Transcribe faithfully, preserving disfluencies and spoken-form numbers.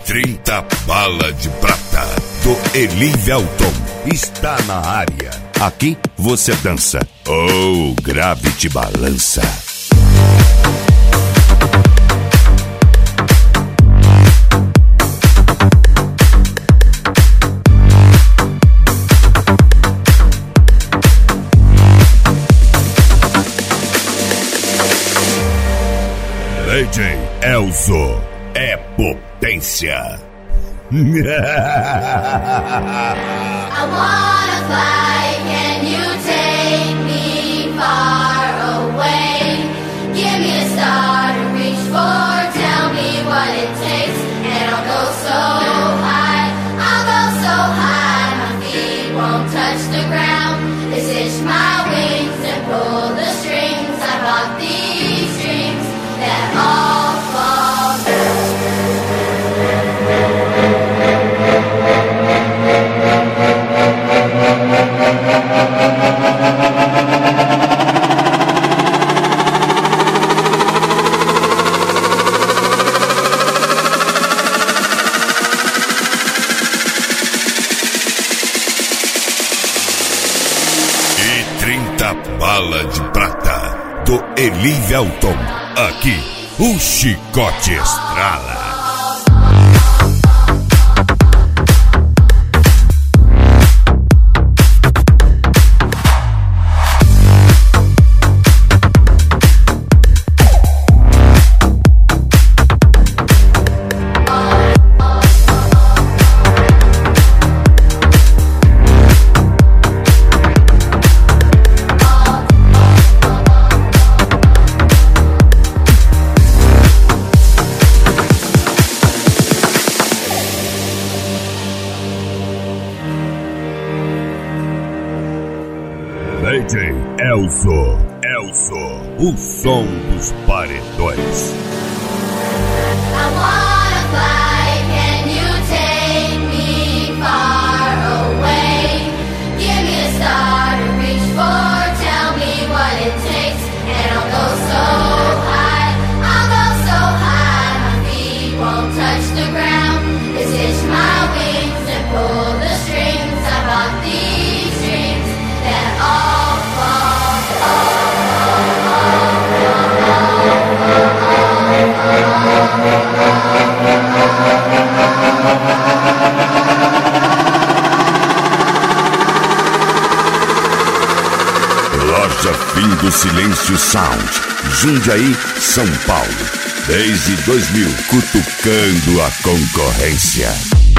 trinta bala de prata do Elivelton está na área. Aqui você dança ou oh, grave te balança. D J Elzo é potência. I wanna fly, can you take me far away? Give me a star to reach for, tell me what it takes, and I'll go so high, I'll go so high, my feet won't touch the ground. They stitch my wings and pull the strings. I bought these dreams that all fall through. trinta bala de prata do Elivelton. Aqui o chicote estrala. D J Elzo, Elzo, o som dos paredões. I wanna fly, can you take me far away? Give me a star to reach for, tell me what it takes, and I'll go so high, I'll go so high, my feet won't touch the ground. They stitch my wings and pull the strings. I bought these dreams that all Loja Fim do Silêncio Sound, Jundiaí, São Paulo. Desde dois mil, cutucando a concorrência.